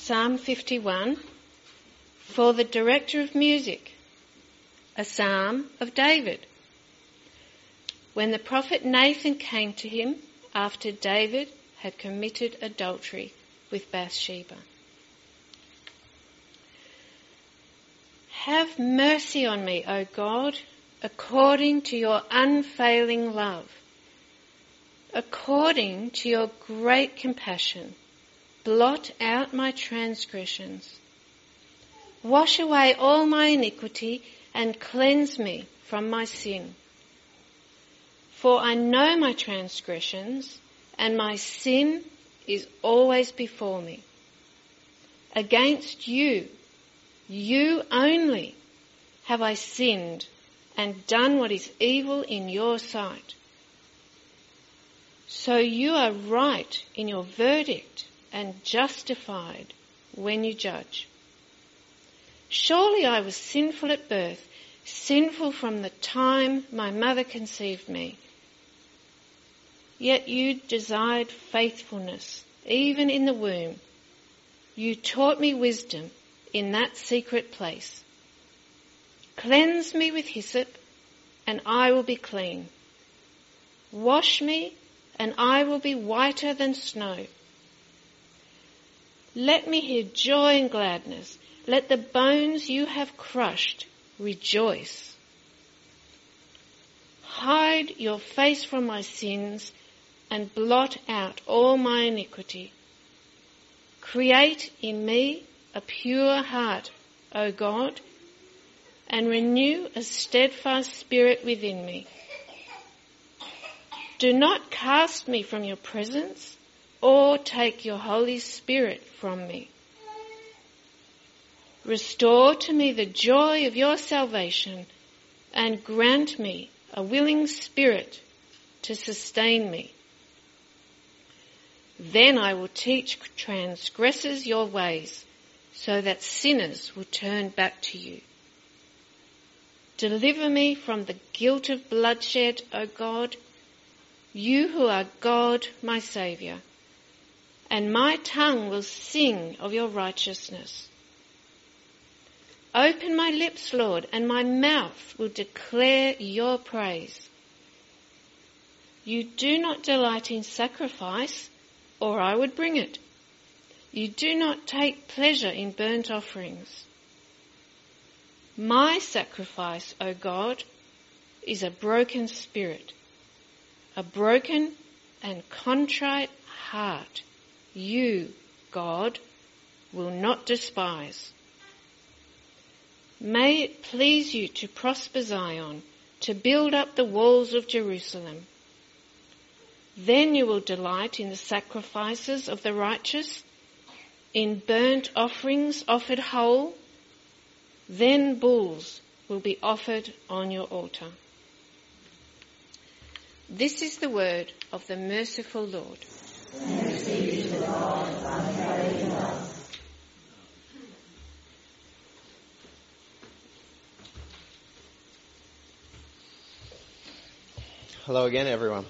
Psalm 51 for the director of music, a psalm of David. When the prophet Nathan came to him after David had committed adultery with Bathsheba. Have mercy on me, O God, according to your unfailing love. According to your great compassion, blot out my transgressions. Wash away all my iniquity and cleanse me from my sin. For I know my transgressions, and my sin is always before me. Against you, you only, have I sinned and done what is evil in your sight. So you are right in your verdict and justified when you judge. Surely I was sinful at birth, sinful from the time my mother conceived me. Yet you desired faithfulness, even in the womb. You taught me wisdom in that secret place. Cleanse me with hyssop, and I will be clean. Wash me, and I will be whiter than snow. Let me hear joy and gladness. Let the bones you have crushed rejoice. Hide your face from my sins and blot out all my iniquity. Create in me a pure heart, O God, and renew a steadfast spirit within me. Do not cast me from your presence or take your Holy Spirit from me. Restore to me the joy of your salvation and grant me a willing spirit to sustain me. Then I will teach transgressors your ways so that sinners will turn back to you. Deliver me from the guilt of bloodshed, O God, you who are God, my Saviour, and my tongue will sing of your righteousness. Open my lips, Lord, and my mouth will declare your praise. You do not delight in sacrifice, or I would bring it. You do not take pleasure in burnt offerings. My sacrifice, O God, is a broken spirit, a broken and contrite heart. You, God, will not despise. May it please you to prosper Zion, to build up the walls of Jerusalem. Then you will delight in the sacrifices of the righteous, in burnt offerings offered whole. Then bulls will be offered on your altar. This is the word of the merciful Lord. Thanks be to God, unfailing love. Hello again, everyone.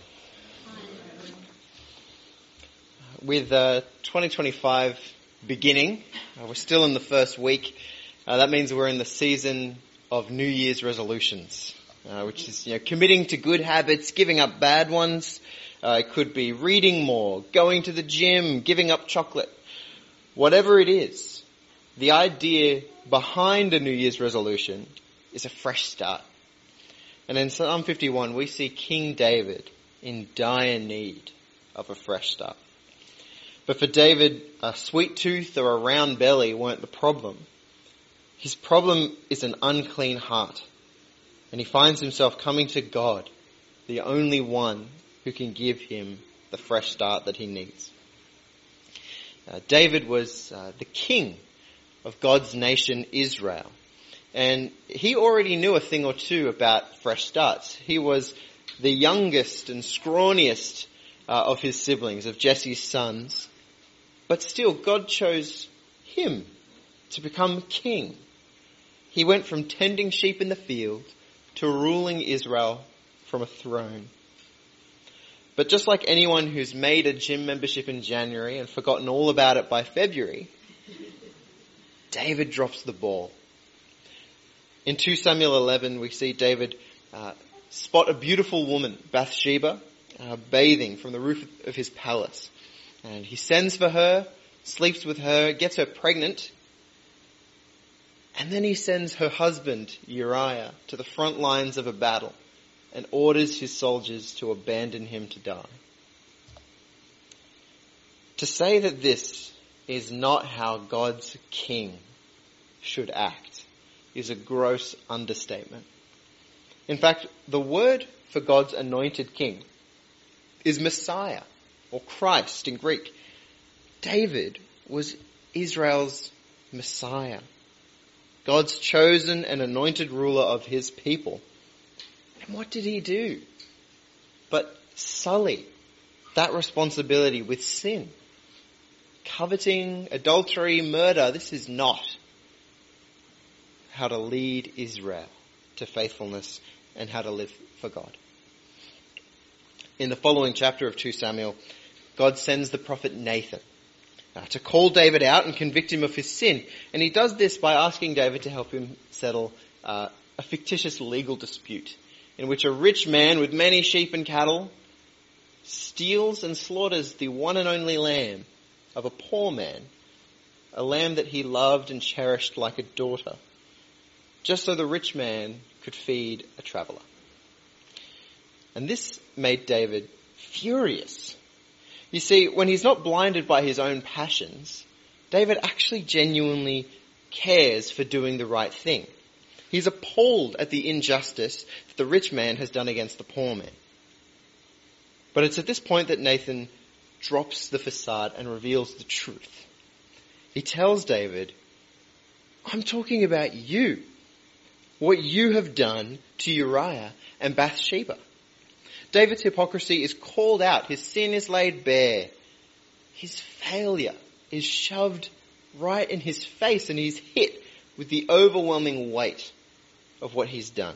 With 2025 beginning, we're still in the first week. That means we're in the season of New Year's resolutions, which is committing to good habits, giving up bad ones. It could be reading more, going to the gym, giving up chocolate. Whatever it is, the idea behind a New Year's resolution is a fresh start. And in Psalm 51, we see King David in dire need of a fresh start. But for David, a sweet tooth or a round belly weren't the problem. His problem is an unclean heart. And he finds himself coming to God, the only one who can give him the fresh start that he needs. David was the king of God's nation Israel. And he already knew a thing or two about fresh starts. He was the youngest and scrawniest of his siblings, of Jesse's sons. But still, God chose him to become king. He went from tending sheep in the field to ruling Israel from a throne. But just like anyone who's made a gym membership in January and forgotten all about it by February, David drops the ball. In 2 Samuel 11, we see David spot a beautiful woman, Bathsheba, bathing from the roof of his palace. And he sends for her, sleeps with her, gets her pregnant, and then he sends her husband, Uriah, to the front lines of a battle and orders his soldiers to abandon him to die. To say that this is not how God's king should act is a gross understatement. In fact, the word for God's anointed king is Messiah, or Christ in Greek. David was Israel's Messiah, God's chosen and anointed ruler of his people. And what did he do but sully that responsibility with sin? Coveting, adultery, murder, this is not how to lead Israel to faithfulness and how to live for God. In the following chapter of 2 Samuel, God sends the prophet Nathan to call David out and convict him of his sin. And he does this by asking David to help him settle a fictitious legal dispute in which a rich man with many sheep and cattle steals and slaughters the one and only lamb of a poor man, a lamb that he loved and cherished like a daughter, just so the rich man could feed a traveller. And this made David furious. You see, when he's not blinded by his own passions, David actually genuinely cares for doing the right thing. He's appalled at the injustice that the rich man has done against the poor man. But it's at this point that Nathan drops the facade and reveals the truth. He tells David, I'm talking about you, what you have done to Uriah and Bathsheba. David's hypocrisy is called out. His sin is laid bare. His failure is shoved right in his face, and he's hit with the overwhelming weight of what he's done.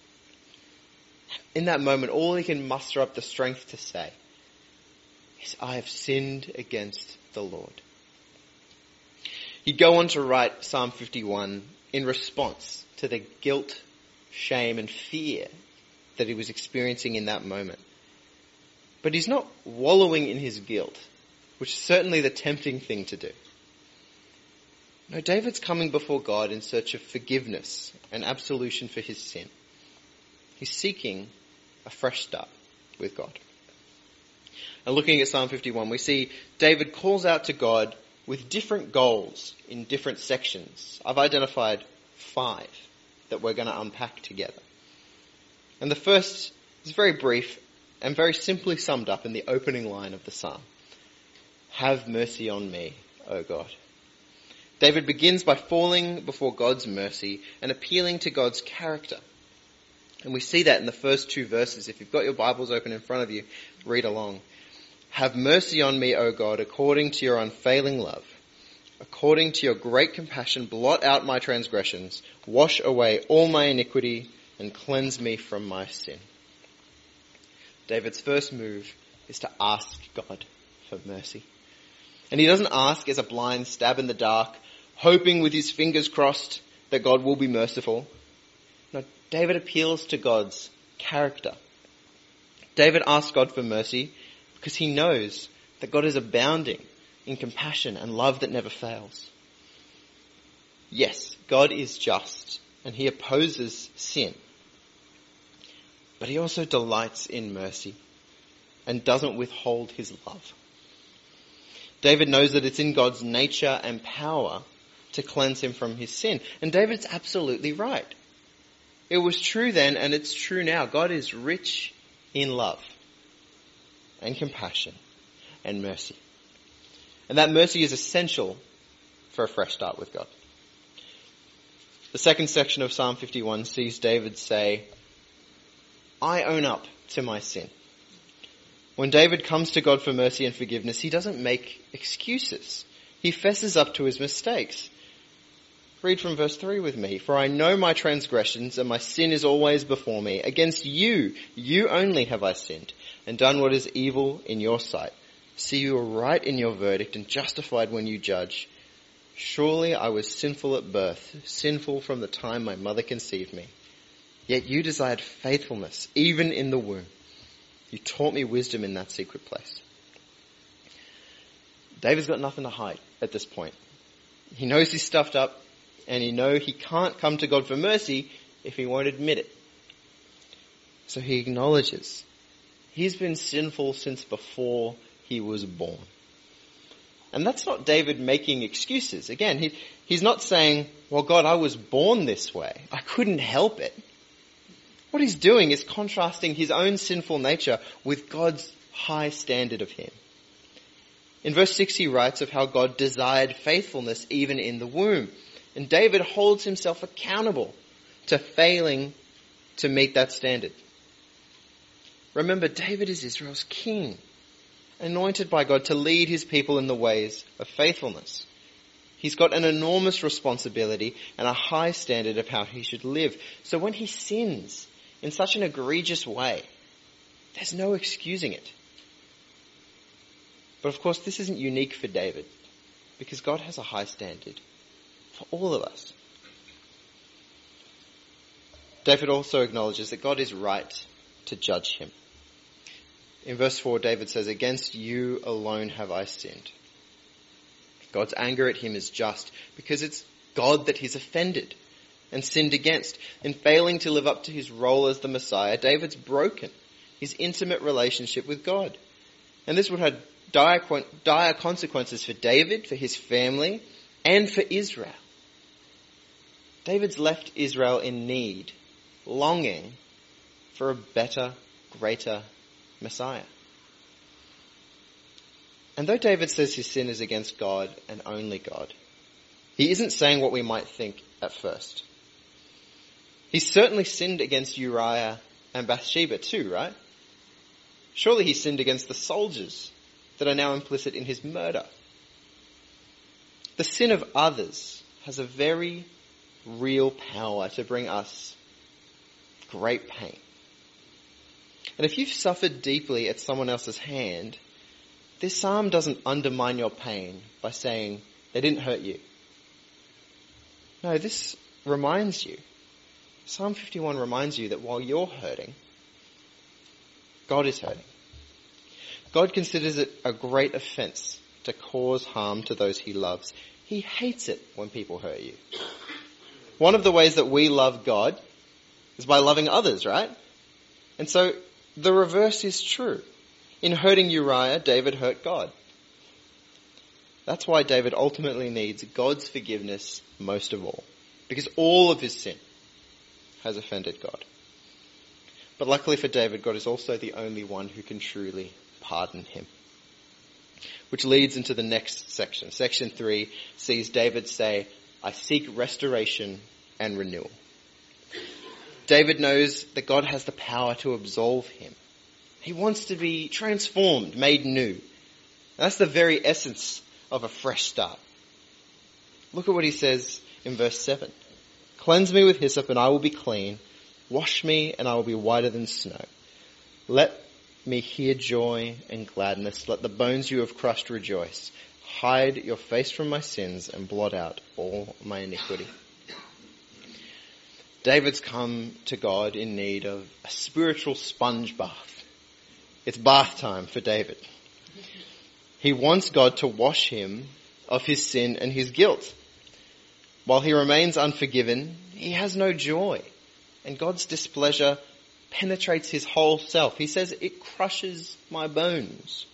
In that moment, all he can muster up the strength to say is, I have sinned against the Lord. He'd go on to write Psalm 51 in response to the guilt, shame, and fear that he was experiencing in that moment. But he's not wallowing in his guilt, which is certainly the tempting thing to do. No, David's coming before God in search of forgiveness and absolution for his sin. He's seeking a fresh start with God. And looking at Psalm 51, we see David calls out to God with different goals in different sections. I've identified 5 that we're going to unpack together. And the first is very brief and very simply summed up in the opening line of the psalm. Have mercy on me, O God. David begins by falling before God's mercy and appealing to God's character. And we see that in the first 2 verses. If you've got your Bibles open in front of you, read along. Have mercy on me, O God, according to your unfailing love. According to your great compassion, blot out my transgressions. Wash away all my iniquity and cleanse me from my sin. David's first move is to ask God for mercy. And he doesn't ask as a blind stab in the dark, hoping with his fingers crossed that God will be merciful. No, David appeals to God's character. David asks God for mercy because he knows that God is abounding in compassion and love that never fails. Yes, God is just and he opposes sin. But he also delights in mercy and doesn't withhold his love. David knows that it's in God's nature and power to cleanse him from his sin. And David's absolutely right. It was true then and it's true now. God is rich in love and compassion and mercy. And that mercy is essential for a fresh start with God. The second section of Psalm 51 sees David say, I own up to my sin. When David comes to God for mercy and forgiveness, he doesn't make excuses. He fesses up to his mistakes. Read from verse 3 with me. For I know my transgressions and my sin is always before me. Against you, you only have I sinned and done what is evil in your sight. See, you are right in your verdict and justified when you judge. Surely I was sinful at birth, sinful from the time my mother conceived me. Yet you desired faithfulness, even in the womb. You taught me wisdom in that secret place. David's got nothing to hide at this point. He knows he's stuffed up, and he knows he can't come to God for mercy if he won't admit it. So he acknowledges he's been sinful since before he was born. And that's not David making excuses. Again, he's not saying, well, God, I was born this way. I couldn't help it. What he's doing is contrasting his own sinful nature with God's high standard of him. In verse 6 he writes of how God desired faithfulness even in the womb. And David holds himself accountable to failing to meet that standard. Remember, David is Israel's king, anointed by God to lead his people in the ways of faithfulness. He's got an enormous responsibility and a high standard of how he should live. So when he sins in such an egregious way, there's no excusing it. But of course, this isn't unique for David, because God has a high standard for all of us. David also acknowledges that God is right to judge him. In verse 4, David says, against you alone have I sinned. God's anger at him is just because it's God that he's offended and sinned against. In failing to live up to his role as the Messiah, David's broken his intimate relationship with God. And this would have dire consequences for David, for his family, and for Israel. David's left Israel in need, longing for a better, greater Messiah. And though David says his sin is against God and only God, he isn't saying what we might think at first. He certainly sinned against Uriah and Bathsheba too, right? Surely he sinned against the soldiers that are now implicit in his murder. The sin of others has a very real power to bring us great pain. And if you've suffered deeply at someone else's hand, this psalm doesn't undermine your pain by saying they didn't hurt you. No, this reminds you. Psalm 51 reminds you that while you're hurting, God is hurting. God considers it a great offense to cause harm to those he loves. He hates it when people hurt you. One of the ways that we love God is by loving others, right? And so the reverse is true. In hurting Uriah, David hurt God. That's why David ultimately needs God's forgiveness most of all, because all of his sin has offended God. But luckily for David, God is also the only one who can truly pardon him. Which leads into the next section. Section 3 sees David say, I seek restoration and renewal. David knows that God has the power to absolve him. He wants to be transformed, made new. And that's the very essence of a fresh start. Look at what he says in verse 7. Cleanse me with hyssop and I will be clean. Wash me and I will be whiter than snow. Let me hear joy and gladness. Let the bones you have crushed rejoice. Hide your face from my sins and blot out all my iniquity. David's come to God in need of a spiritual sponge bath. It's bath time for David. He wants God to wash him of his sin and his guilt. While he remains unforgiven, he has no joy. And God's displeasure penetrates his whole self. He says, it crushes my bones.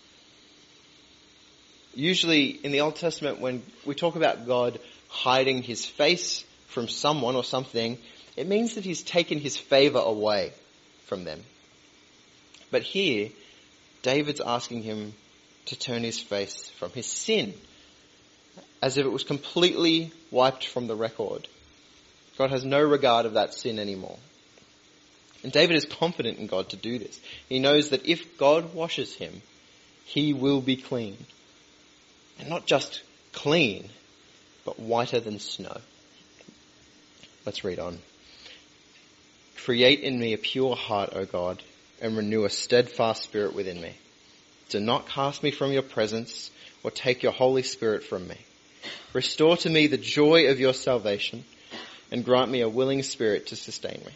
Usually in the Old Testament, when we talk about God hiding his face from someone or something, it means that he's taken his favor away from them. But here, David's asking him to turn his face from his sin, as if it was completely wiped from the record. God has no regard of that sin anymore. And David is confident in God to do this. He knows that if God washes him, he will be clean. And not just clean, but whiter than snow. Let's read on. Create in me a pure heart, O God, and renew a steadfast spirit within me. Do not cast me from your presence or take your Holy Spirit from me. Restore to me the joy of your salvation and grant me a willing spirit to sustain me.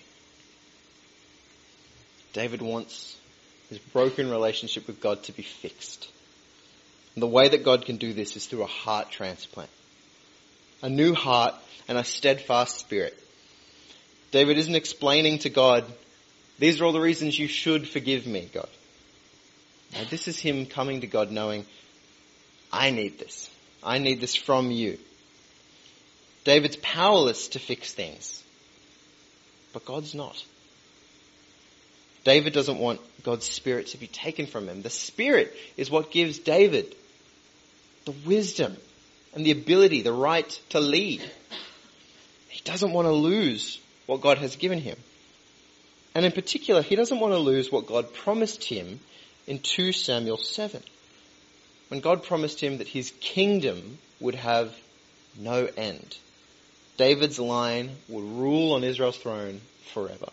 David wants his broken relationship with God to be fixed. And the way that God can do this is through a heart transplant. A new heart and a steadfast spirit. David isn't explaining to God, these are all the reasons you should forgive me, God. Now, this is him coming to God knowing, I need this. I need this from you. David's powerless to fix things, but God's not. David doesn't want God's Spirit to be taken from him. The Spirit is what gives David the wisdom and the ability, the right to lead. He doesn't want to lose what God has given him. And in particular, he doesn't want to lose what God promised him in 2 Samuel 7. When God promised him that his kingdom would have no end. David's line would rule on Israel's throne forever.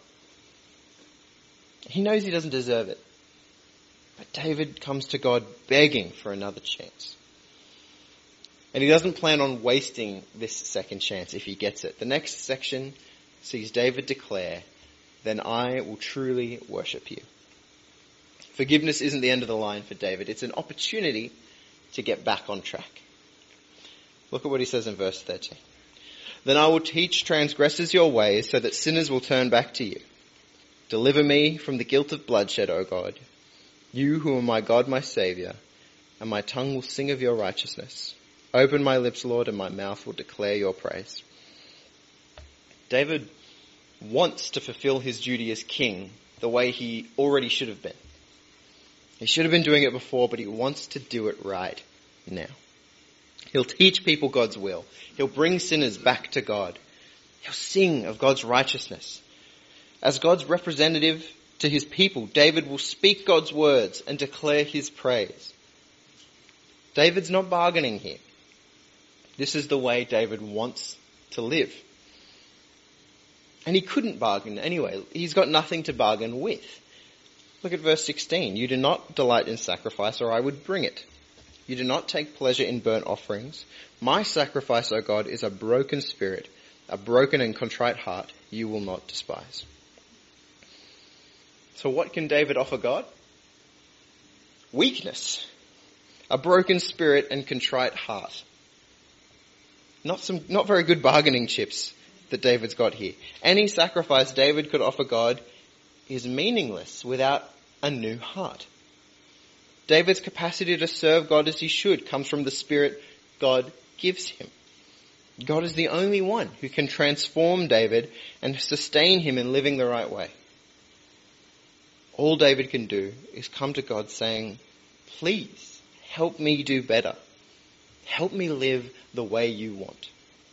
He knows he doesn't deserve it. But David comes to God begging for another chance. And he doesn't plan on wasting this second chance if he gets it. The next section sees David declare, then I will truly worship you. Forgiveness isn't the end of the line for David. It's an opportunity to get back on track. Look at what he says in verse 13. Then I will teach transgressors your ways so that sinners will turn back to you. Deliver me from the guilt of bloodshed, O God. You who are my God, my Saviour, and my tongue will sing of your righteousness. Open my lips, Lord, and my mouth will declare your praise. David wants to fulfill his duty as king the way he already should have been. He should have been doing it before, but he wants to do it right now. He'll teach people God's will. He'll bring sinners back to God. He'll sing of God's righteousness. As God's representative to his people, David will speak God's words and declare his praise. David's not bargaining here. This is the way David wants to live. And he couldn't bargain anyway. He's got nothing to bargain with. Look at verse 16. You do not delight in sacrifice, or I would bring it. You do not take pleasure in burnt offerings. My sacrifice, O God, is a broken spirit, a broken and contrite heart you will not despise. So what can David offer God? Weakness. A broken spirit and contrite heart. Not very good bargaining chips that David's got here. Any sacrifice David could offer God is meaningless without a new heart. David's capacity to serve God as he should comes from the Spirit God gives him. God is the only one who can transform David and sustain him in living the right way. All David can do is come to God saying, please help me do better. Help me live the way you want.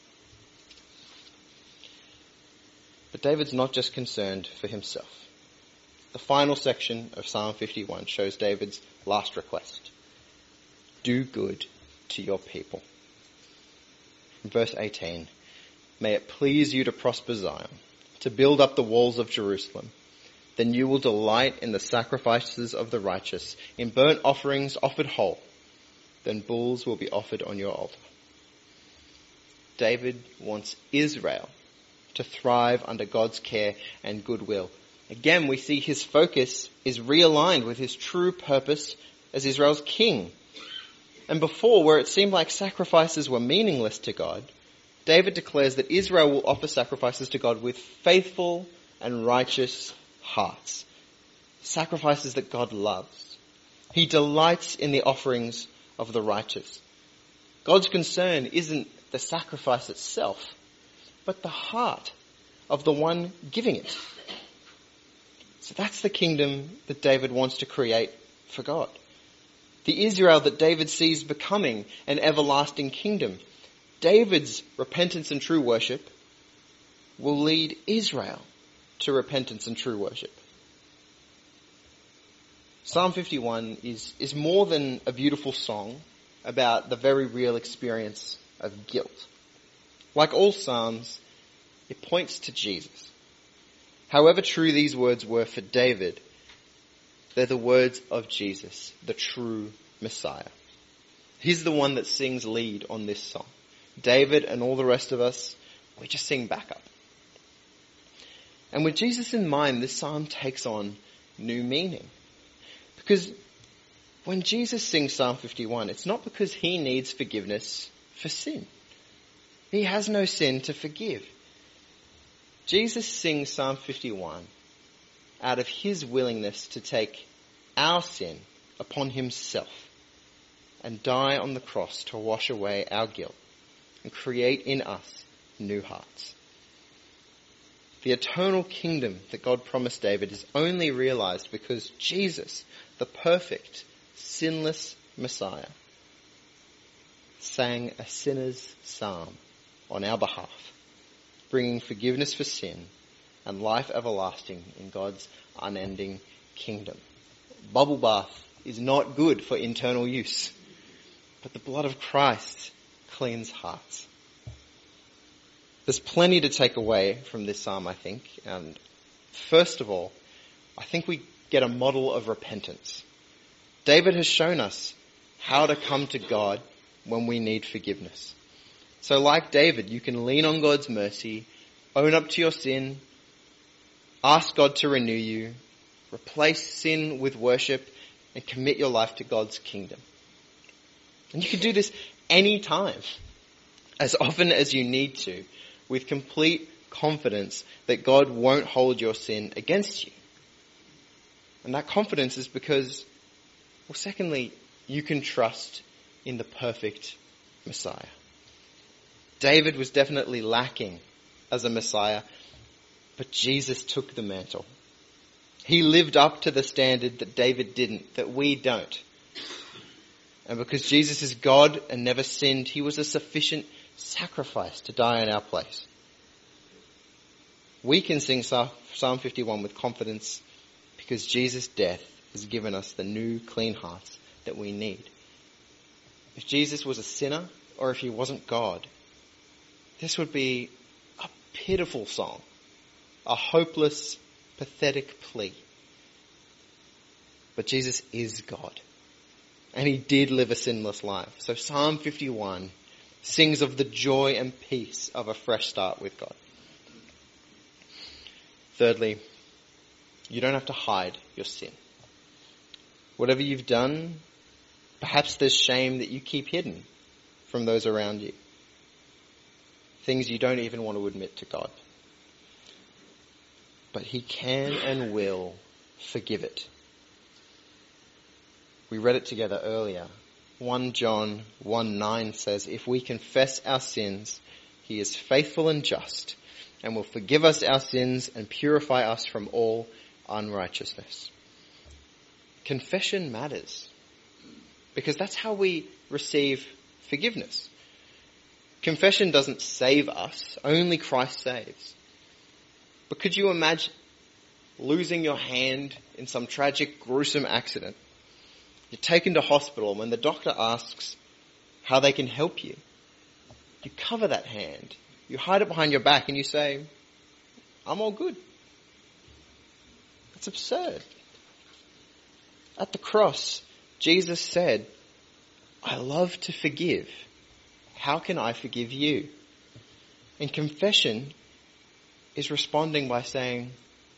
But David's not just concerned for himself. The final section of Psalm 51 shows David's last request. Do good to your people. In verse 18, may it please you to prosper Zion, to build up the walls of Jerusalem. Then you will delight in the sacrifices of the righteous, in burnt offerings offered whole. Then bulls will be offered on your altar. David wants Israel to thrive under God's care and goodwill. Again, we see his focus is realigned with his true purpose as Israel's king. And before, where it seemed like sacrifices were meaningless to God, David declares that Israel will offer sacrifices to God with faithful and righteous hearts. Sacrifices that God loves. He delights in the offerings of the righteous. God's concern isn't the sacrifice itself, but the heart of the one giving it. So that's the kingdom that David wants to create for God. The Israel that David sees becoming an everlasting kingdom. David's repentance and true worship will lead Israel to repentance and true worship. Psalm 51 is more than a beautiful song about the very real experience of guilt. Like all Psalms, it points to Jesus. However true these words were for David, they're the words of Jesus, the true Messiah. He's the one that sings lead on this song. David and all the rest of us, we just sing backup. And with Jesus in mind, this psalm takes on new meaning. Because when Jesus sings Psalm 51, it's not because he needs forgiveness for sin. He has no sin to forgive. Jesus sings Psalm 51 out of his willingness to take our sin upon himself and die on the cross to wash away our guilt and create in us new hearts. The eternal kingdom that God promised David is only realized because Jesus, the perfect, sinless Messiah, sang a sinner's psalm on our behalf, bringing forgiveness for sin and life everlasting in God's unending kingdom. Bubble bath is not good for internal use, but the blood of Christ cleans hearts. There's plenty to take away from this psalm, I think. And first of all, I think we get a model of repentance. David has shown us how to come to God when we need forgiveness. So like David, you can lean on God's mercy, own up to your sin, ask God to renew you, replace sin with worship, and commit your life to God's kingdom. And you can do this any time, as often as you need to, with complete confidence that God won't hold your sin against you. And that confidence is because, well, secondly, you can trust in the perfect Messiah. David was definitely lacking as a Messiah, but Jesus took the mantle. He lived up to the standard that David didn't, that we don't. And because Jesus is God and never sinned, he was a sufficient sacrifice to die in our place. We can sing Psalm 51 with confidence because Jesus' death has given us the new clean hearts that we need. If Jesus was a sinner or if he wasn't God, this would be a pitiful song, a hopeless, pathetic plea. But Jesus is God, and he did live a sinless life. So Psalm 51 sings of the joy and peace of a fresh start with God. Thirdly, you don't have to hide your sin. Whatever you've done, perhaps there's shame that you keep hidden from those around you. Things you don't even want to admit to God. But he can and will forgive it. We read it together earlier. 1 John 1:9 says, if we confess our sins, he is faithful and just and will forgive us our sins and purify us from all unrighteousness. Confession matters because that's how we receive forgiveness. Confession doesn't save us, only Christ saves. But could you imagine losing your hand in some tragic, gruesome accident? You're taken to hospital, and when the doctor asks how they can help you, you cover that hand. You hide it behind your back and you say, I'm all good. That's absurd. At the cross, Jesus said, I love to forgive. How can I forgive you? And confession is responding by saying,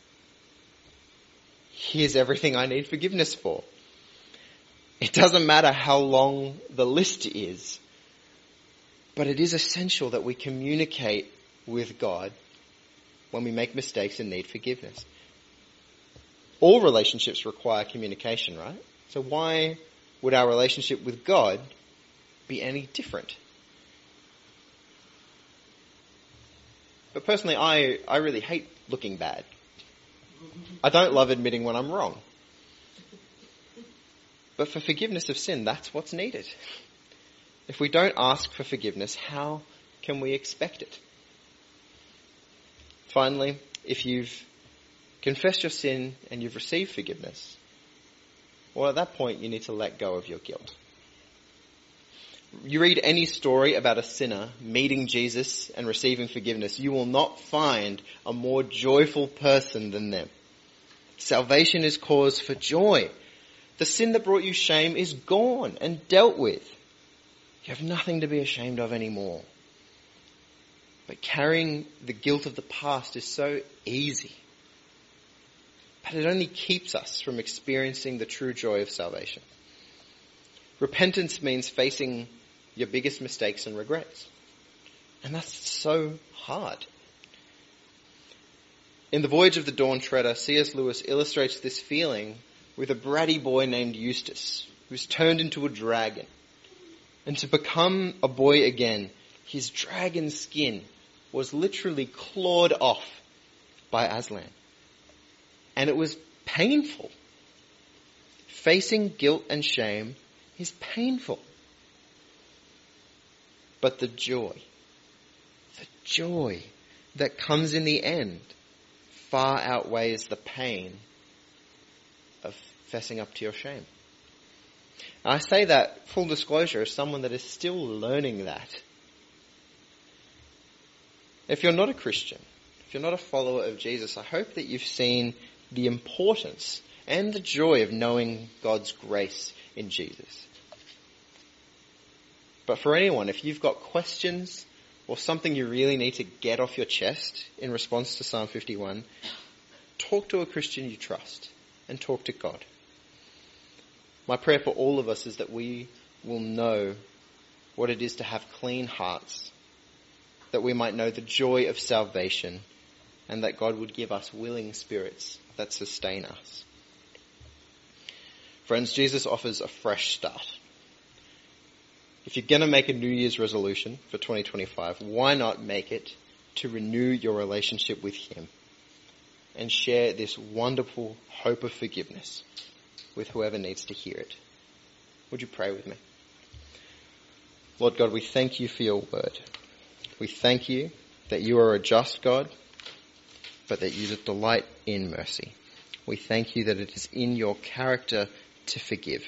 here's everything I need forgiveness for. It doesn't matter how long the list is, but it is essential that we communicate with God when we make mistakes and need forgiveness. All relationships require communication, right? So why would our relationship with God be any different? But personally, I really hate looking bad. I don't love admitting when I'm wrong. But for forgiveness of sin, that's what's needed. If we don't ask for forgiveness, how can we expect it? Finally, if you've confessed your sin and you've received forgiveness, well, at that point, you need to let go of your guilt. You read any story about a sinner meeting Jesus and receiving forgiveness, you will not find a more joyful person than them. Salvation is cause for joy. The sin that brought you shame is gone and dealt with. You have nothing to be ashamed of anymore. But carrying the guilt of the past is so easy. But it only keeps us from experiencing the true joy of salvation. Repentance means facing your biggest mistakes and regrets. And that's so hard. In The Voyage of the Dawn Treader, C.S. Lewis illustrates this feeling with a bratty boy named Eustace, who's turned into a dragon. And to become a boy again, his dragon skin was literally clawed off by Aslan. And it was painful. Facing guilt and shame is painful. But the joy that comes in the end far outweighs the pain of fessing up to your shame. I say that, full disclosure, as someone that is still learning that. If you're not a Christian, if you're not a follower of Jesus, I hope that you've seen the importance and the joy of knowing God's grace in Jesus. But for anyone, if you've got questions or something you really need to get off your chest in response to Psalm 51, talk to a Christian you trust and talk to God. My prayer for all of us is that we will know what it is to have clean hearts, that we might know the joy of salvation, and that God would give us willing spirits that sustain us. Friends, Jesus offers a fresh start. If you're going to make a New Year's resolution for 2025, why not make it to renew your relationship with Him and share this wonderful hope of forgiveness with whoever needs to hear it? Would you pray with me? Lord God, we thank you for your word. We thank you that you are a just God, but that you delight in mercy. We thank you that it is in your character to forgive.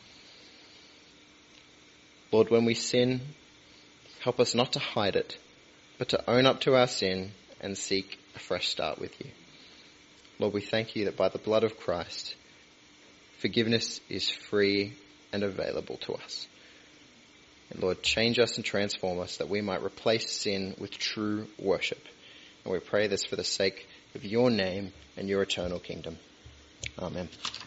Lord, when we sin, help us not to hide it, but to own up to our sin and seek a fresh start with you. Lord, we thank you that by the blood of Christ, forgiveness is free and available to us. And Lord, change us and transform us that we might replace sin with true worship. And we pray this for the sake of your name and your eternal kingdom. Amen.